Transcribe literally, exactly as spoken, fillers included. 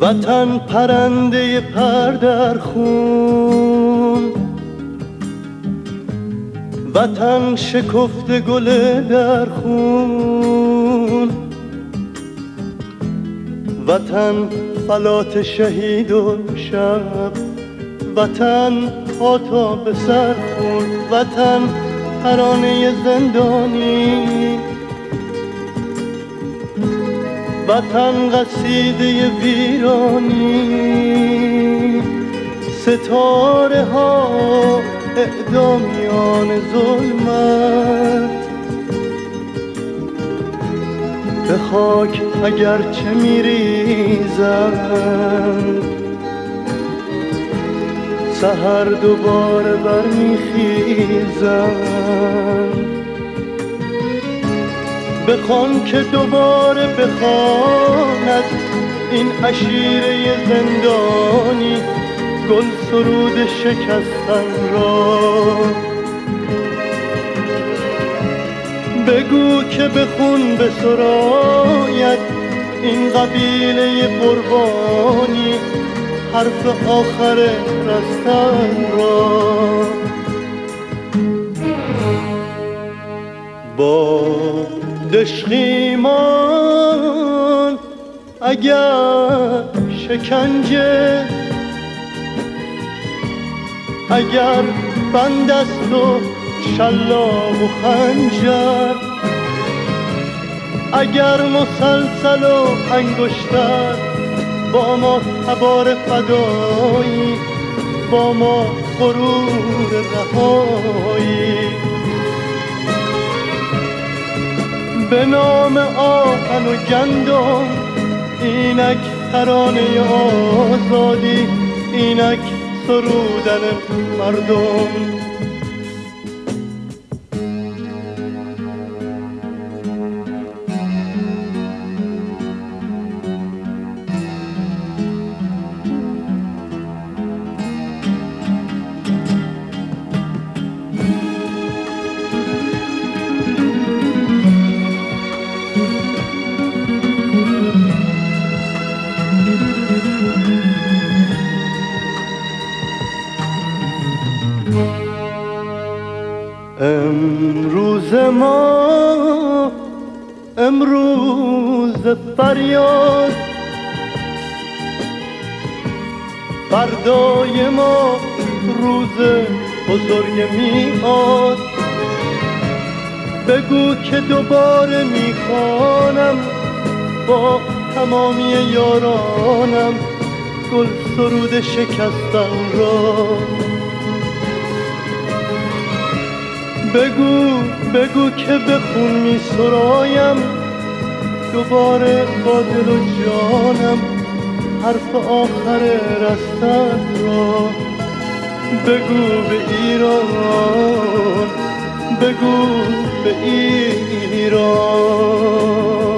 وطن پرنده پر در خون، وطن شکفته گل در خون، وطن فلات شهید و شب، وطن پا تا به سر خون، وطن ترانه زندانی، وطن قصیده ویرانی، ستاره ها اعدامیان ظلمت، به خاک اگرچه میریزند سحر دوباره برمیخیزند. بخوان که دوباره بخواند این عشیره زندانی گل سرود شکستن را. بگو که به خون بسراید این قبیله قربانی حرف آخر رستن را. با دشخیمان اگر شکنجه، اگر بند است و شلاق و خنجر، اگر مسلسل و انگشتر، با ما تبار فدایی، با ما غرور رهایی. به نام آهن و گندم اینک ترانه آزادی، اینک سرودن مردم. امروز ما امروز فریاد، فردای ما روز بزرگ میاد. بگو که دوباره میخوانم با تمامی یارانم گل سرود شکستن را. بگو بگو که به خون می سرایم دوباره با دل و جانم حرف آخر رستن را. بگو به ایران، بگو به ایران.